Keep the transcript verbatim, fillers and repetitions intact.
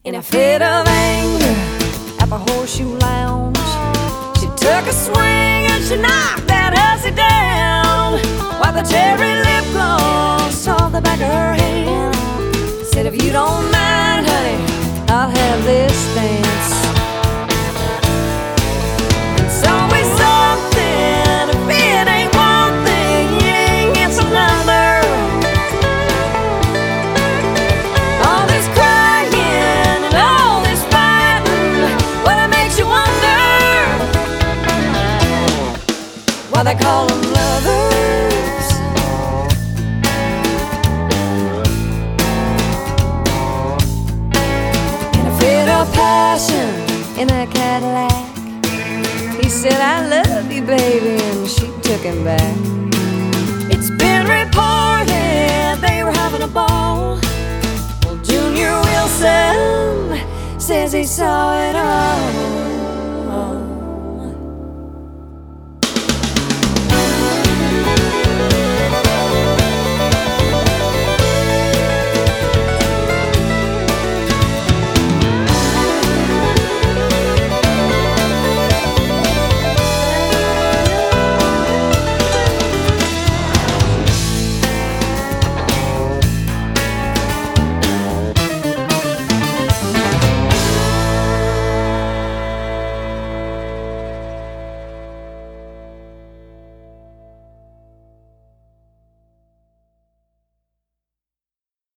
In a fit of anger at the Horseshoe Lounge, she took a swing and she knocked that hussy down, while the cherry lip gloss off the back of her hand said, if you don't mind, honey, I'll have this dance. It's always something, if it ain't one thing, it's another. All this crying and all this fighting, well, it makes you wonder why they call them lovers. In a fit of passion in a Cadillac, he said, I love you, baby, and she took him back. It's been reported they were having a ball. Well, Junior Wilson says he saw it all.